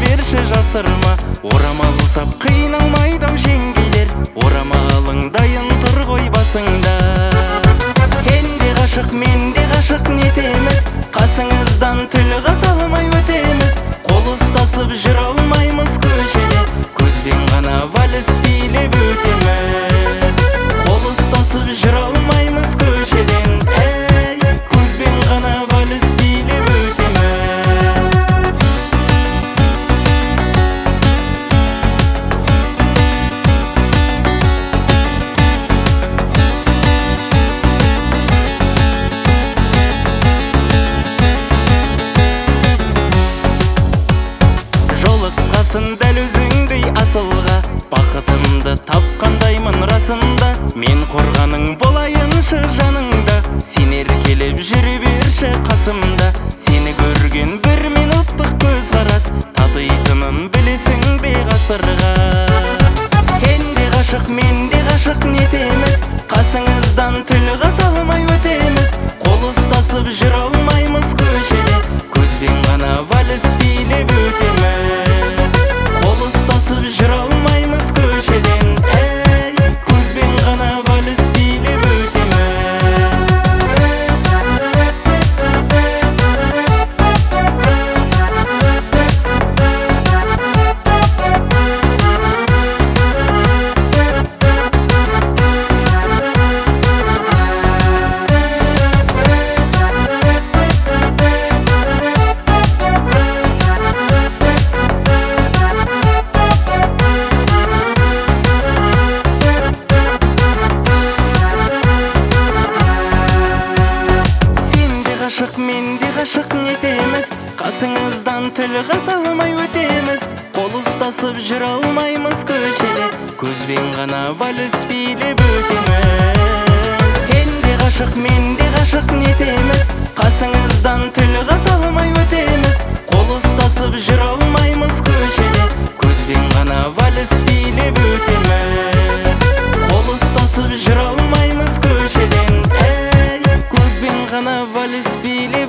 берші жасырма. Орамал сап қиналмайдың жеңгейлер, орамалың дайын тұр ғой басыңда. Сен де ғашық, мен де ғашық нетеміз, қасыңыздан тіл қата алмай өтеміз. Қол ұстасып жүре алмаймыз көшеде, көзбен ғана вальс билеп өтеміз. Қол ұстасып жүре алмаймыз көшеден, көзбен ғана вальс билеп өтеміз. Жолыққасын дәл өзіңдей асылға, бақытымды тапқандаймын расында. Мен қорғаның болайыншы жаныңда, сен еркелеп жүре берші қасымда. Сені көрген бір минуттық көзқарас, татитынын білесің бе ғасырға. Сен де ғашық, мен де ғашық нетеміз, қасыңыздан тіл қата алмай өтеміз. Қол ұстасып жүре алмаймыз көшеде, көзбен ғана вальс билеп өтеміз. Қол ұстасып жүре алмаймыз көшеден, көзбен ғана вальс билеп өтеміз. Мен де ғашық нетеміз, қасыңыздан тіл қата алмай өтеміз. Қол ұстасып жүре алмаймыз көшеде, көзбен ғана вальс билеп өтеміз. Сен де ғашық, мен де ғашық нетеміз, қасыңыздан тіл қата алмай өтеміз. Қол ұстасып жүре алмаймыз көшеде, көзбен ғана вальс билеп өтеміз. Қол ұстасып жүре алмаймыз көшеден, көзбен ғана вальс билеп